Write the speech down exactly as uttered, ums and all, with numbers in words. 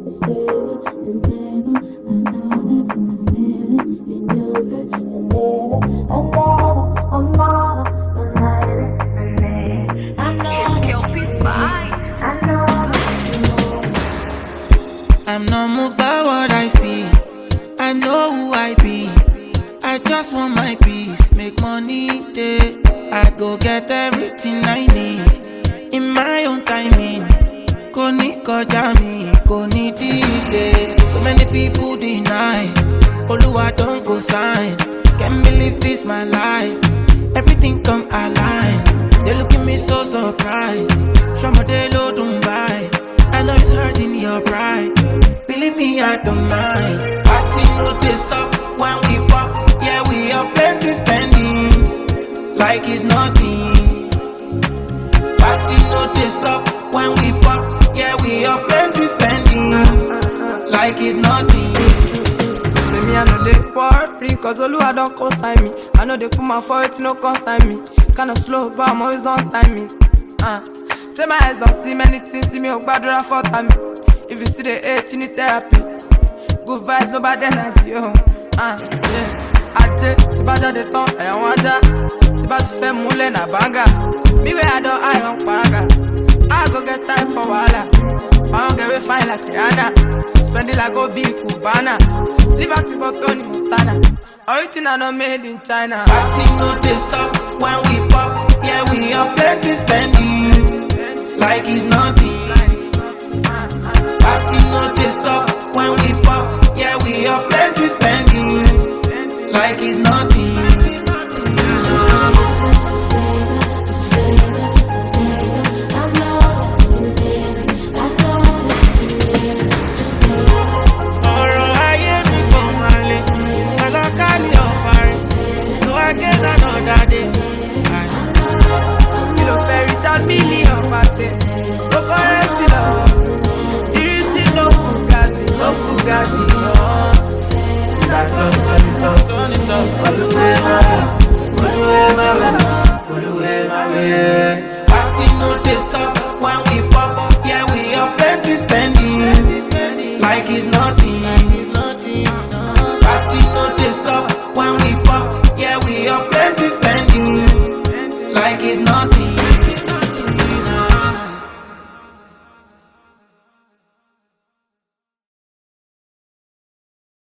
it's stable, it's stable. I know that I feel it in your head, you need it. I know that, I know that you need it, I need it. I know it's Kelpie Vibes. I know that you know. I'm not moved by what I see. I know who I be. I just want my peace, make money, yeah. I go get everything I need in my own timing. Go ni koja mi, go ni delay. So many people deny. Oluwa don't go sign. Can't believe this my life. Everything come align. They look at me so surprised. Shamadelo don't buy. I know it's hurting your pride. Believe me, I don't mind. Party no they stop when we pop. Yeah, we have plenty spending like it's nothing. Party no they stop when we pop. Yeah, we have plenty spending like it's nothing. Say me I know they worry, cause Oluwa don't consign me. I know they put my foot, no consign me. Kinda slow, but I'm always on timing. Uh. Say my eyes don't see many things, see me oh bad for time. If you see the hate, you need therapy. Good vibes, no bad energy, oh. Uh, yeah. Aje, ti ba jade ton, eyan waja. Ti ba ti fe mule na banga. Me where I don't, I don't paga. I go get time for wala. I don't get we fine like Rihanna. Spend it like go big Cubana. Liberty for Tony Montana. Original not made in China. Party no they stop when we pop. Yeah, we have plenty spending like it's nothing.